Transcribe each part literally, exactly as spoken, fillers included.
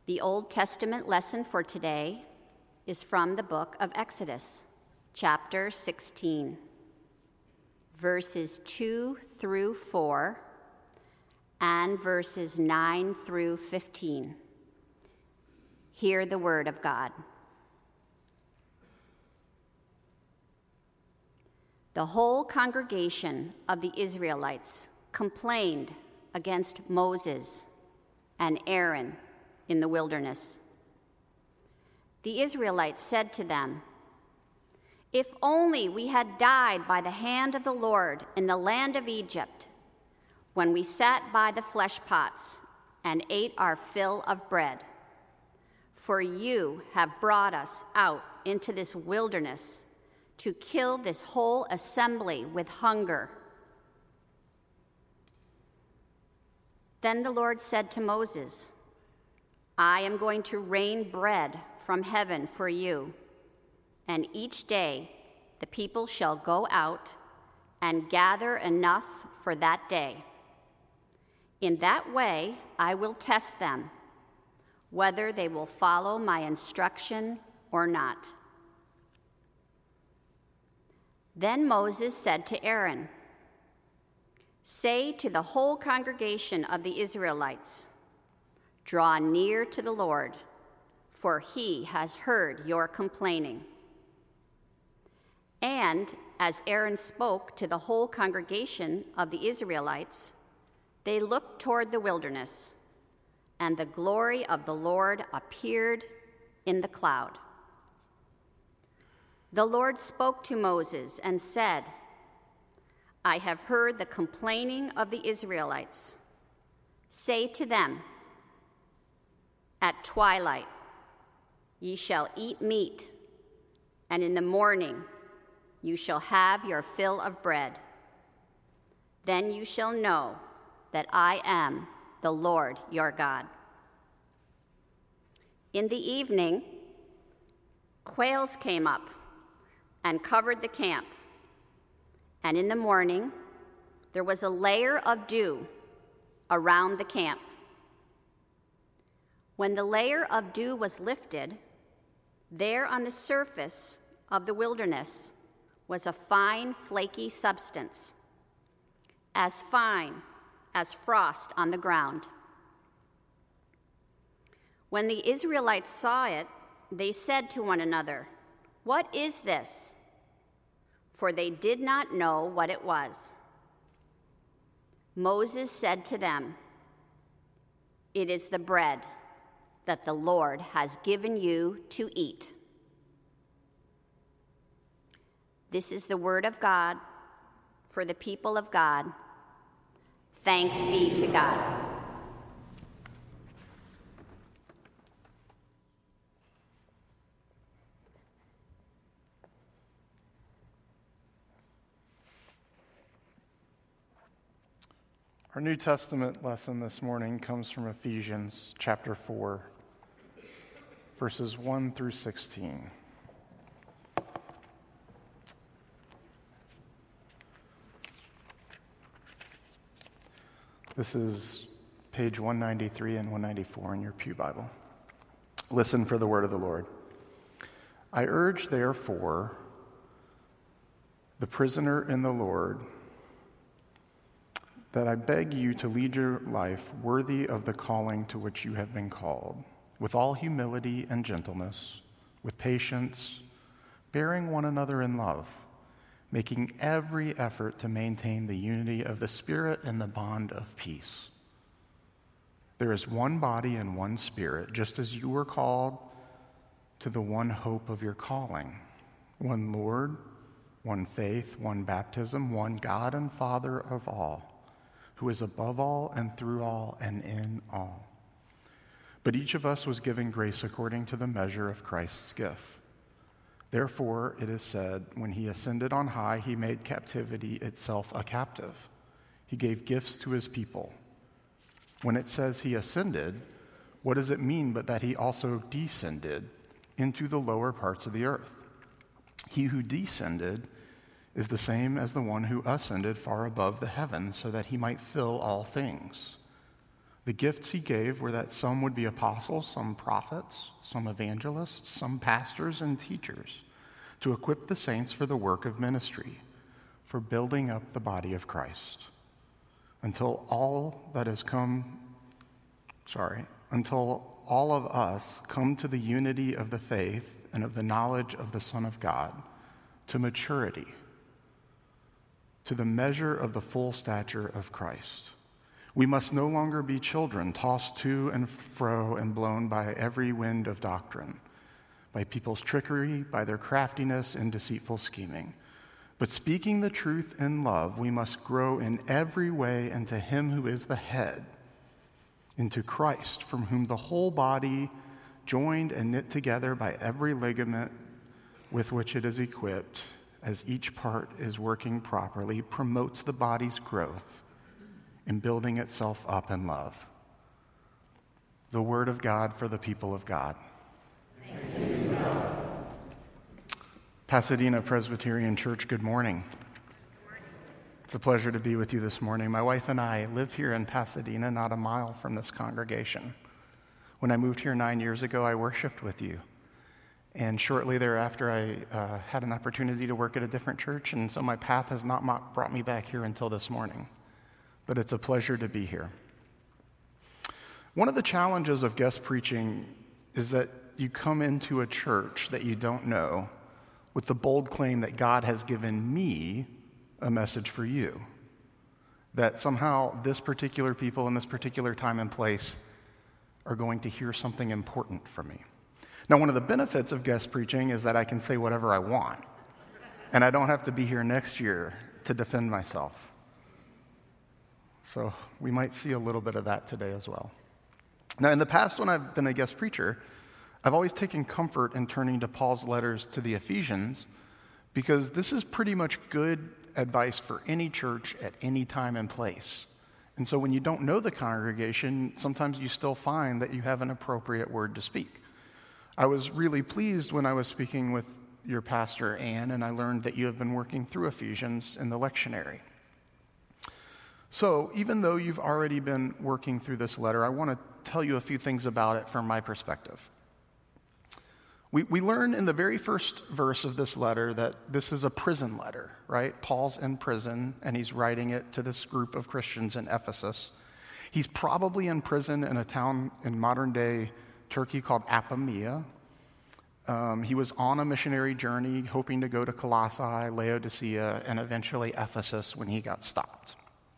The Old Testament lesson for today is from the book of Exodus, chapter sixteen, verses two through four and verses nine through fifteen. Hear the word of God. The whole congregation of the Israelites complained against Moses and Aaron in the wilderness. The Israelites said to them, "If only we had died by the hand of the Lord in the land of Egypt, when we sat by the flesh pots and ate our fill of bread. For you have brought us out into this wilderness to kill this whole assembly with hunger." Then the Lord said to Moses, "I am going to rain bread from heaven for you, and each day the people shall go out and gather enough for that day. In that way I will test them, whether they will follow my instruction or not." Then Moses said to Aaron, "Say to the whole congregation of the Israelites, 'Draw near to the Lord, for he has heard your complaining.'" And as Aaron spoke to the whole congregation of the Israelites, they looked toward the wilderness, and the glory of the Lord appeared in the cloud. The Lord spoke to Moses and said, "I have heard the complaining of the Israelites. Say to them, 'At twilight ye shall eat meat, and in the morning you shall have your fill of bread. Then you shall know that I am the Lord your God.'" In the evening, quails came up and covered the camp, and in the morning there was a layer of dew around the camp. When the layer of dew was lifted, there on the surface of the wilderness was a fine, flaky substance, as fine as frost on the ground. When the Israelites saw it, they said to one another, "What is this?" For they did not know what it was. Moses said to them, "It is the bread that the Lord has given you to eat." This is the word of God for the people of God. Thanks be to God. Our New Testament lesson this morning comes from Ephesians chapter four, verses one through sixteen. This is page one ninety-three and one ninety-four in your pew Bible. Listen for the word of the Lord. "I urge, therefore, the prisoner in the Lord, that I beg you to lead your life worthy of the calling to which you have been called, with all humility and gentleness, with patience, bearing one another in love, making every effort to maintain the unity of the Spirit and the bond of peace. There is one body and one Spirit, just as you were called to the one hope of your calling, one Lord, one faith, one baptism, one God and Father of all, who is above all and through all and in all. But each of us was given grace according to the measure of Christ's gift. Therefore, it is said, when he ascended on high, he made captivity itself a captive. He gave gifts to his people. When it says he ascended, what does it mean but that he also descended into the lower parts of the earth? He who descended is the same as the one who ascended far above the heavens so that he might fill all things. The gifts he gave were that some would be apostles, some prophets, some evangelists, some pastors and teachers, to equip the saints for the work of ministry, for building up the body of Christ, until all that has come, sorry, until all of us come to the unity of the faith and of the knowledge of the Son of God, to maturity, to the measure of the full stature of Christ. We must no longer be children, tossed to and fro and blown by every wind of doctrine, by people's trickery, by their craftiness and deceitful scheming. But speaking the truth in love, we must grow in every way into him who is the head, into Christ, from whom the whole body, joined and knit together by every ligament with which it is equipped, as each part is working properly, promotes the body's growth in building itself up in love. The word of God for the people of God. Thanks be to God. Pasadena Presbyterian Church, good morning. It's a pleasure to be with you this morning. My wife and I live here in Pasadena, not a mile from this congregation. When I moved here nine years ago, I worshiped with you. And shortly thereafter, I uh, had an opportunity to work at a different church, and so my path has not brought me back here until this morning. But it's a pleasure to be here. One of the challenges of guest preaching is that you come into a church that you don't know with the bold claim that God has given me a message for you, that somehow this particular people in this particular time and place are going to hear something important from me. Now, one of the benefits of guest preaching is that I can say whatever I want, and I don't have to be here next year to defend myself. So we might see a little bit of that today as well. Now, in the past, when I've been a guest preacher, I've always taken comfort in turning to Paul's letters to the Ephesians, because this is pretty much good advice for any church at any time and place. And so when you don't know the congregation, sometimes you still find that you have an appropriate word to speak. I was really pleased when I was speaking with your pastor, Ann, and I learned that you have been working through Ephesians in the lectionary. So even though you've already been working through this letter, I want to tell you a few things about it from my perspective. We, we learn in the very first verse of this letter that this is a prison letter, right? Paul's in prison, and he's writing it to this group of Christians in Ephesus. He's probably in prison in a town in modern-day Turkey called Apamea. Um, he was on a missionary journey, hoping to go to Colossae, Laodicea, and eventually Ephesus when he got stopped.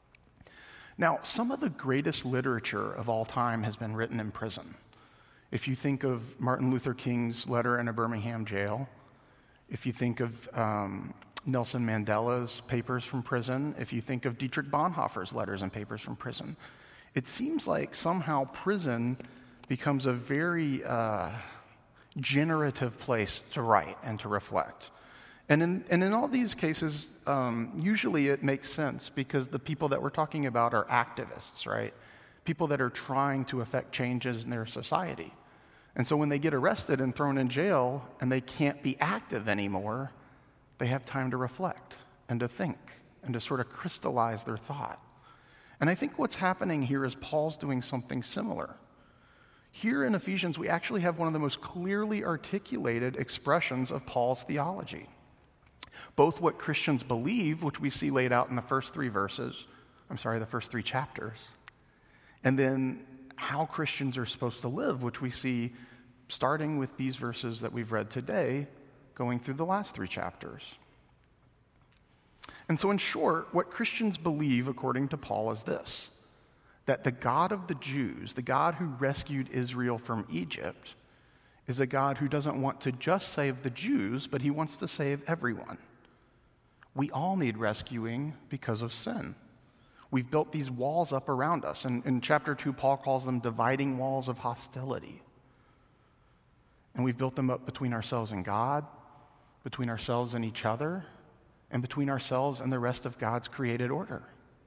Now, some of the greatest literature of all time has been written in prison. If you think of Martin Luther King's letter in a Birmingham jail, if you think of um, Nelson Mandela's papers from prison, if you think of Dietrich Bonhoeffer's letters and papers from prison, it seems like somehow prison becomes a very uh, generative place to write and to reflect. And in, and in all these cases, um, usually it makes sense because the people that we're talking about are activists, right? People that are trying to affect changes in their society. And so when they get arrested and thrown in jail and they can't be active anymore, they have time to reflect and to think and to sort of crystallize their thought. And I think what's happening here is Paul's doing something similar. Here in Ephesians, we actually have one of the most clearly articulated expressions of Paul's theology. Both what Christians believe, which we see laid out in the first three verses, I'm sorry, the first three chapters, and then how Christians are supposed to live, which we see starting with these verses that we've read today, going through the last three chapters. And so in short, what Christians believe, according to Paul, is this: that the God of the Jews, the God who rescued Israel from Egypt, is a God who doesn't want to just save the Jews, but he wants to save everyone. We all need rescuing because of sin. We've built these walls up around us. And in chapter two, Paul calls them dividing walls of hostility. And we've built them up between ourselves and God, between ourselves and each other, and between ourselves and the rest of God's created order.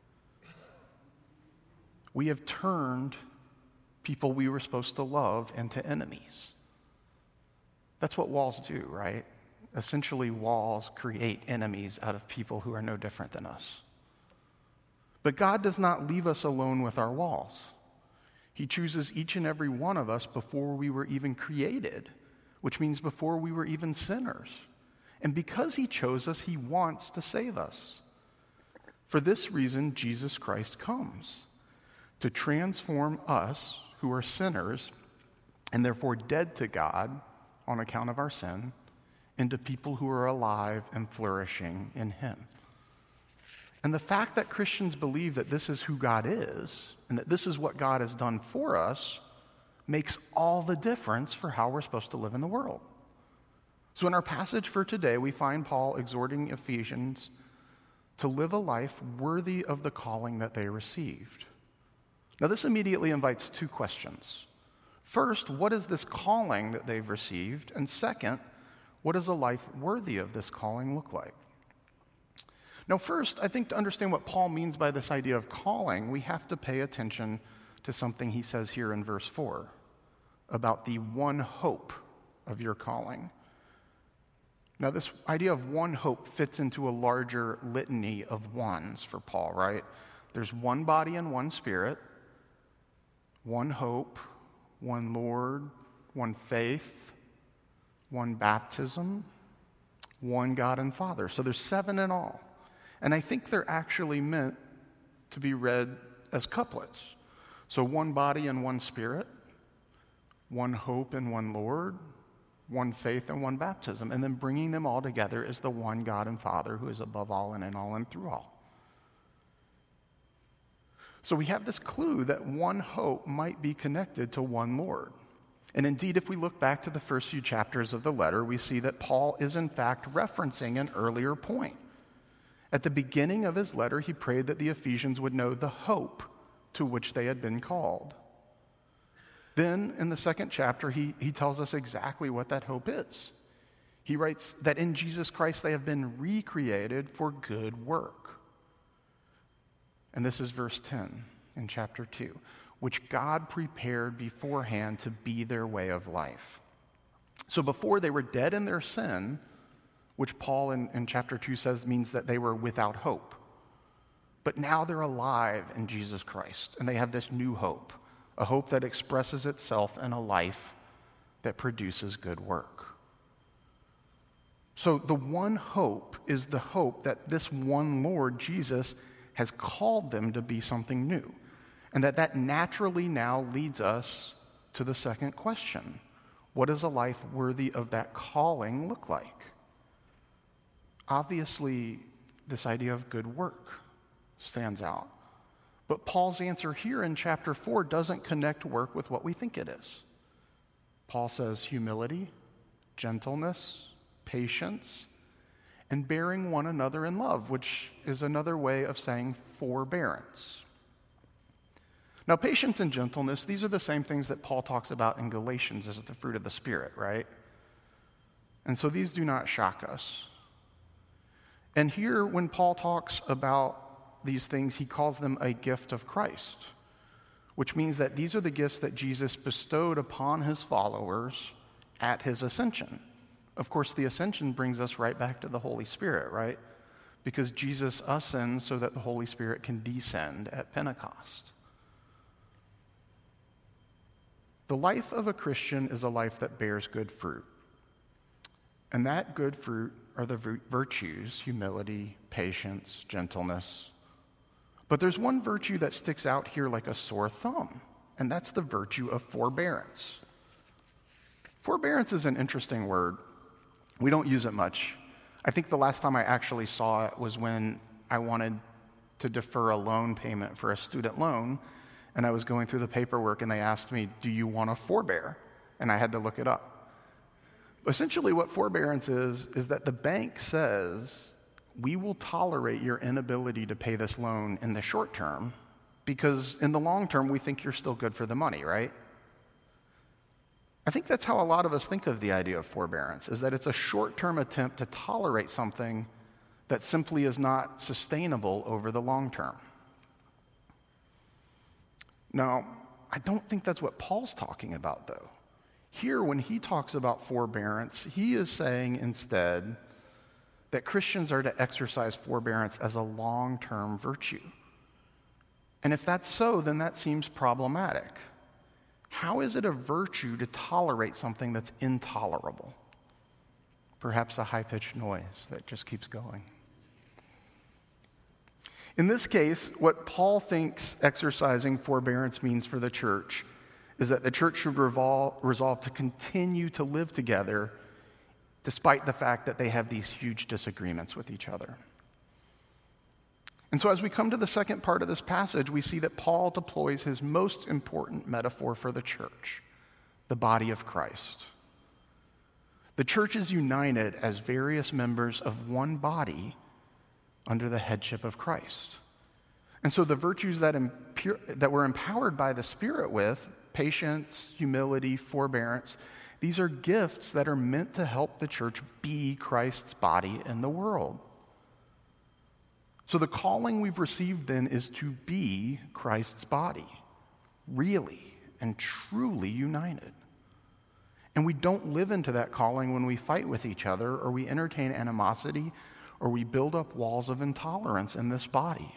We have turned people we were supposed to love into enemies. That's what walls do, right? Essentially, walls create enemies out of people who are no different than us. But God does not leave us alone with our walls. He chooses each and every one of us before we were even created, which means before we were even sinners. And because he chose us, he wants to save us. For this reason, Jesus Christ comes, to transform us, who are sinners, and therefore dead to God on account of our sin, into people who are alive and flourishing in him. And the fact that Christians believe that this is who God is, and that this is what God has done for us, makes all the difference for how we're supposed to live in the world. So in our passage for today, we find Paul exhorting Ephesians to live a life worthy of the calling that they received. Now, this immediately invites two questions. First, what is this calling that they've received? And second, what does a life worthy of this calling look like? Now, first, I think to understand what Paul means by this idea of calling, we have to pay attention to something he says here in verse four about the one hope of your calling. Now, this idea of one hope fits into a larger litany of ones for Paul, right? There's one body and one spirit, one hope, one Lord, one faith, one baptism, one God and Father. So there's seven in all. And I think they're actually meant to be read as couplets. So one body and one spirit, one hope and one Lord, one faith and one baptism. And then bringing them all together is the one God and Father who is above all and in all and through all. So we have this clue that one hope might be connected to one Lord. And indeed, if we look back to the first few chapters of the letter, we see that Paul is in fact referencing an earlier point. At the beginning of his letter, he prayed that the Ephesians would know the hope to which they had been called. Then, in the second chapter, he, he tells us exactly what that hope is. He writes that in Jesus Christ they have been recreated for good work. And this is verse ten in chapter two, which God prepared beforehand to be their way of life. So before they were dead in their sin, which Paul in, in chapter two says means that they were without hope. But now they're alive in Jesus Christ, and they have this new hope, a hope that expresses itself in a life that produces good work. So the one hope is the hope that this one Lord, Jesus, has called them to be something new, and that that naturally now leads us to the second question. What does a life worthy of that calling look like? Obviously, this idea of good work stands out. But Paul's answer here in chapter four doesn't connect work with what we think it is. Paul says humility, gentleness, patience, and bearing one another in love, which is another way of saying forbearance. Now, patience and gentleness, these are the same things that Paul talks about in Galatians as the fruit of the Spirit, right? And so these do not shock us. And here, when Paul talks about these things, he calls them a gift of Christ, which means that these are the gifts that Jesus bestowed upon his followers at his ascension. Of course, the ascension brings us right back to the Holy Spirit, right? Because Jesus ascends so that the Holy Spirit can descend at Pentecost. The life of a Christian is a life that bears good fruit. And that good fruit are the virtues, humility, patience, gentleness. But there's one virtue that sticks out here like a sore thumb, and that's the virtue of forbearance. Forbearance is an interesting word. We don't use it much. I think the last time I actually saw it was when I wanted to defer a loan payment for a student loan, and I was going through the paperwork, and they asked me, do you want to forbear? And I had to look it up. Essentially, what forbearance is, is that the bank says, we will tolerate your inability to pay this loan in the short term because in the long term, we think you're still good for the money, right? I think that's how a lot of us think of the idea of forbearance, is that it's a short-term attempt to tolerate something that simply is not sustainable over the long term. Now, I don't think that's what Paul's talking about, though. Here, when he talks about forbearance, he is saying instead that Christians are to exercise forbearance as a long-term virtue. And if that's so, then that seems problematic, How is it a virtue to tolerate something that's intolerable? Perhaps a high-pitched noise that just keeps going. In this case, what Paul thinks exercising forbearance means for the church is that the church should revol- resolve to continue to live together despite the fact that they have these huge disagreements with each other. And so as we come to the second part of this passage, we see that Paul deploys his most important metaphor for the church, the body of Christ. The church is united as various members of one body under the headship of Christ. And so the virtues that, impure, that we're empowered by the Spirit with, patience, humility, forbearance, these are gifts that are meant to help the church be Christ's body in the world. So the calling we've received then is to be Christ's body, really and truly united. And we don't live into that calling when we fight with each other or we entertain animosity or we build up walls of intolerance in this body.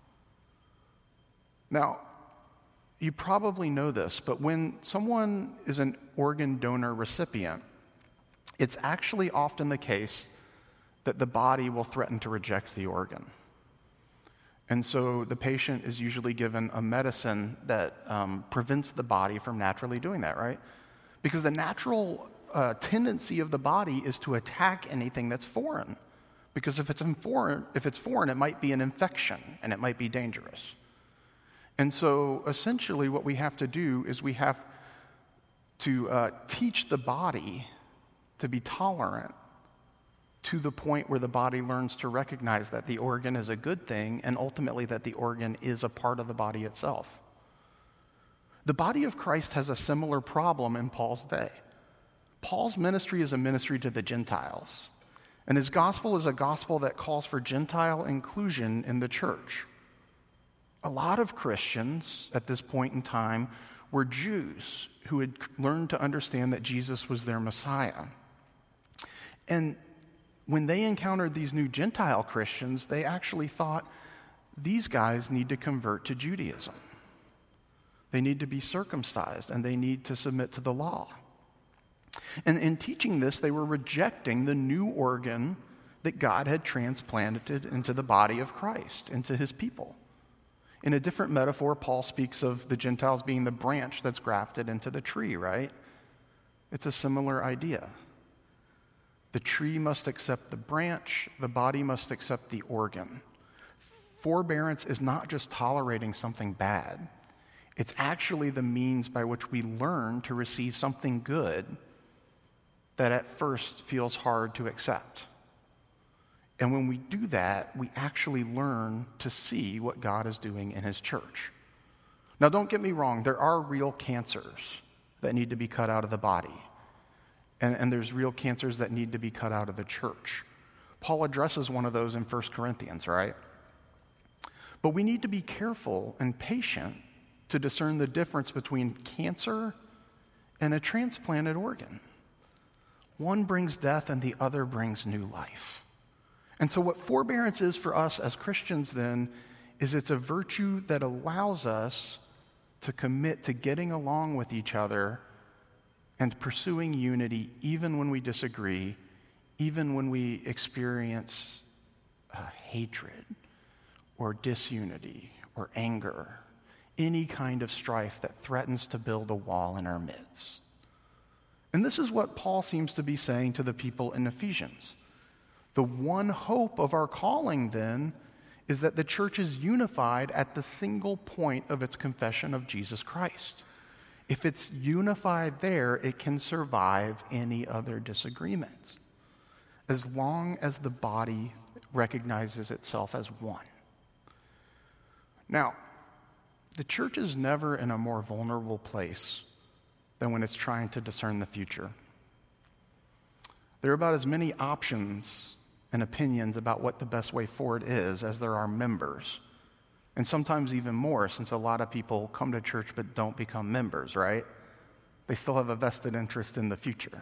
Now, you probably know this, but when someone is an organ donor recipient, it's actually often the case that the body will threaten to reject the organ. And so the patient is usually given a medicine that um, prevents the body from naturally doing that, right? Because the natural uh, tendency of the body is to attack anything that's foreign. Because if it's in foreign, if it's foreign, it might be an infection and it might be dangerous. And so essentially what we have to do is we have to uh, teach the body to be tolerant to the point where the body learns to recognize that the organ is a good thing and ultimately that the organ is a part of the body itself. The body of Christ has a similar problem in Paul's day. Paul's ministry is a ministry to the Gentiles, and his gospel is a gospel that calls for Gentile inclusion in the church. A lot of Christians at this point in time were Jews who had learned to understand that Jesus was their Messiah. And when they encountered these new Gentile Christians, they actually thought, these guys need to convert to Judaism. They need to be circumcised, and they need to submit to the law. And in teaching this, they were rejecting the new organ that God had transplanted into the body of Christ, into his people. In a different metaphor, Paul speaks of the Gentiles being the branch that's grafted into the tree, right? It's a similar idea. The tree must accept the branch, the body must accept the organ. Forbearance is not just tolerating something bad. It's actually the means by which we learn to receive something good that at first feels hard to accept. And when we do that, we actually learn to see what God is doing in his church. Now, don't get me wrong, there are real cancers that need to be cut out of the body. And, and there's real cancers that need to be cut out of the church. Paul addresses one of those in First Corinthians, right? But we need to be careful and patient to discern the difference between cancer and a transplanted organ. One brings death and the other brings new life. And so what forbearance is for us as Christians then is it's a virtue that allows us to commit to getting along with each other and pursuing unity even when we disagree, even when we experience uh, hatred or disunity or anger, any kind of strife that threatens to build a wall in our midst. And this is what Paul seems to be saying to the people in Ephesians. The one hope of our calling, then, is that the church is unified at the single point of its confession of Jesus Christ. If it's unified there, it can survive any other disagreements, as long as the body recognizes itself as one. Now, the church is never in a more vulnerable place than when it's trying to discern the future. There are about as many options and opinions about what the best way forward is as there are members. And sometimes even more, since a lot of people come to church but don't become members, right? They still have a vested interest in the future.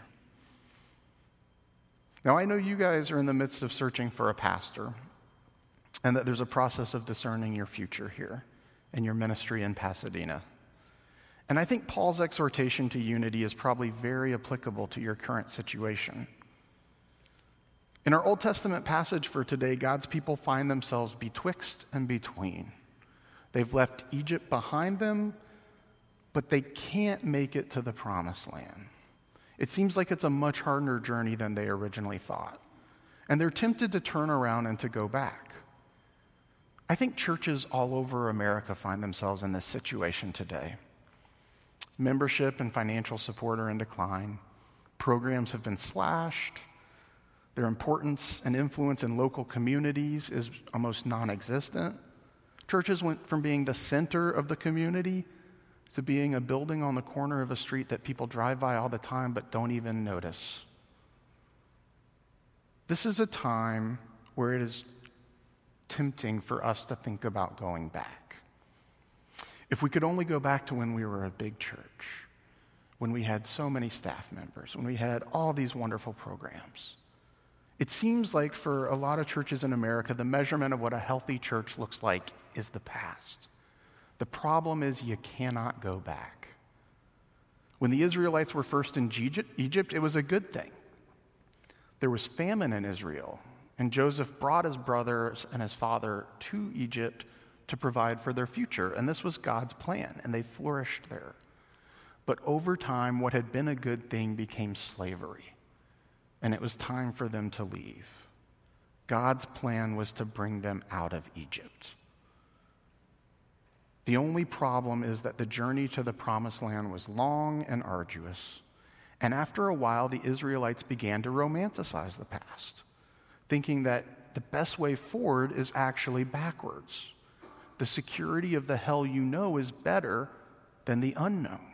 Now, I know you guys are in the midst of searching for a pastor, and that there's a process of discerning your future here in your ministry in Pasadena. And I think Paul's exhortation to unity is probably very applicable to your current situation. In our Old Testament passage for today, God's people find themselves betwixt and between. They've left Egypt behind them, but they can't make it to the promised land. It seems like it's a much harder journey than they originally thought. And they're tempted to turn around and to go back. I think churches all over America find themselves in this situation today. Membership and financial support are in decline. Programs have been slashed. Their importance and influence in local communities is almost non-existent. Churches went from being the center of the community to being a building on the corner of a street that people drive by all the time but don't even notice. This is a time where it is tempting for us to think about going back. If we could only go back to when we were a big church, when we had so many staff members, when we had all these wonderful programs. It seems like for a lot of churches in America, the measurement of what a healthy church looks like is the past. The problem is you cannot go back. When the Israelites were first in Egypt, it was a good thing. There was famine in Israel, and Joseph brought his brothers and his father to Egypt to provide for their future, and this was God's plan, and they flourished there. But over time, what had been a good thing became slavery, and it was time for them to leave. God's plan was to bring them out of Egypt. The only problem is that the journey to the promised land was long and arduous, and after a while, the Israelites began to romanticize the past, thinking that the best way forward is actually backwards. The security of the hell you know is better than the unknown.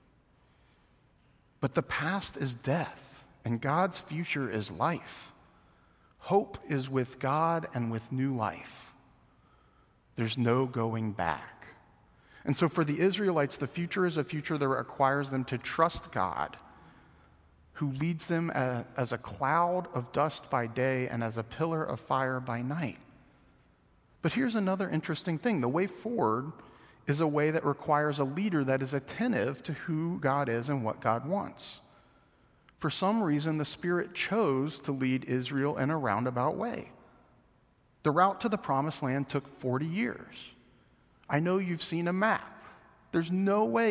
But the past is death, and God's future is life. Hope is with God and with new life. There's no going back. And so for the Israelites, the future is a future that requires them to trust God, who leads them as a cloud of dust by day and as a pillar of fire by night. But here's another interesting thing. The way forward is a way that requires a leader that is attentive to who God is and what God wants. For some reason, the Spirit chose to lead Israel in a roundabout way. The route to the Promised Land took forty years. I know you've seen a map. There's no way